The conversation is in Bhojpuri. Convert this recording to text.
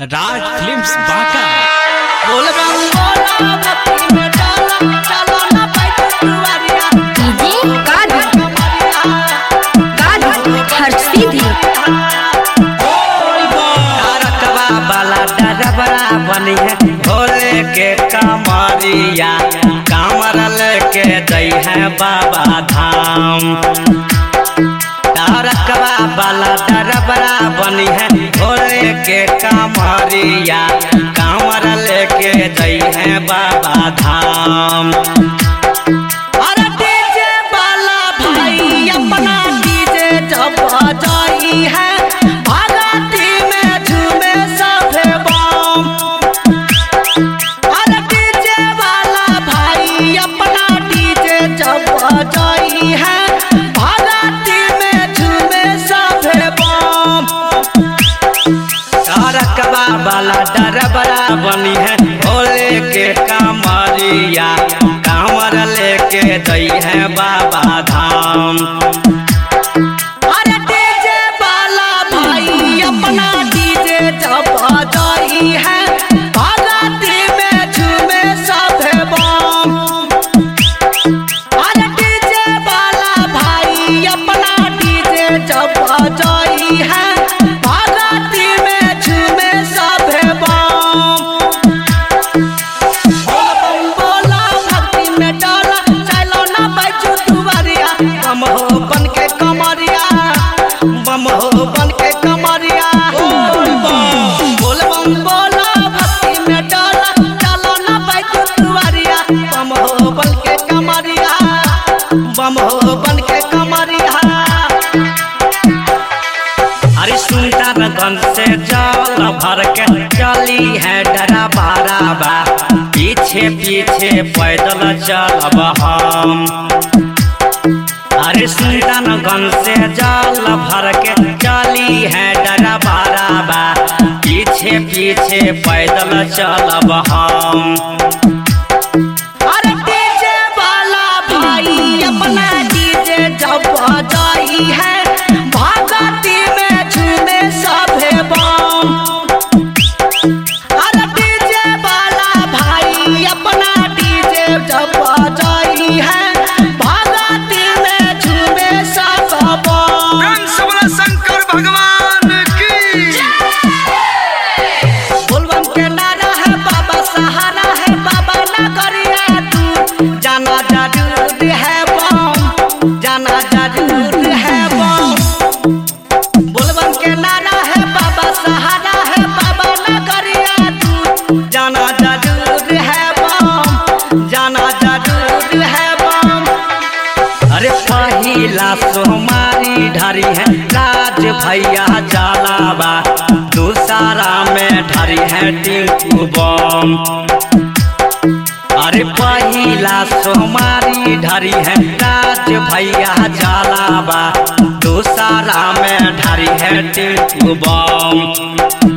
राज फिल्म्स बांका। बोल रंगोला भक्ति में डाला चलो ना बैठ दुआरिया डीजे गाड़ी हर सीधी रकबा वाला डरबरा बनी है भोले के कमरिया कामर लेके दई है बाबा धाम। रकबा वाला डरबरा बनी है भोले के कमरिया कामर लेके दई है बाबा धाम। अरे डीजे वाला भाई अपना डीजे जब बजाई है भगती में झूमे सभे बम। अरे डीजे वाला भाई अपना डीजे जब बजाई है भगती में झूमे सभे बम। रकबा वाला डरबरा बनी है भोले के कमरिया कांवर लेके दई है बाबा धाम। अरे डीजे वाला भाई अपना डीजे जब बजाई है भगती में झूमे सभे बम। अरे डीजे वाला भाई अपना डीजे जब बजाई है भगती में झूमे सभे बम। बोला भक्ति में डाला चलो ना बैठू दुआरिया बम हो बन के कमरिया बम हो बन के कमरिया। बोल बम बोला भक्ति में डाला चलो ना बैठू दुआरिया बम हो बन के कमरिया बम हो बन के कमरिया। अरे सुल्तानगंज से जल भर के चली है डरा बाराबा पीछे पीछे पैदल चलब हम। अरे सुल्तानगंज से जल भर के चली है डरा बाराबा पीछे पीछे पैदल चलब हम। अरे डीजे वाला भाई अपना डीजे जब बजाई है भगती में झूमे सभे बम। अरे डीजे वाला भाई अपना डीजे जब बजाई है भगती में झूमे सभे बम। शंकर भगवान की बोलबम के नारा है बाबा सहारा है बाबा ना करिया तू जाना जरूर है बम जाना जरूर है बम। बोलबम के नारा है बाबा सहारा है बाबा ना करिया तू जाना जरूर है बम जाना जरूर है बम। अरे पहिला सोमारी ढारी है राज भैया जलावा दूसरा में ढारी है टिंकू बम। अरे पहिला सोमारी ढारी है राज भैया जलावा दूसरा में ढारी है टिंकू बम।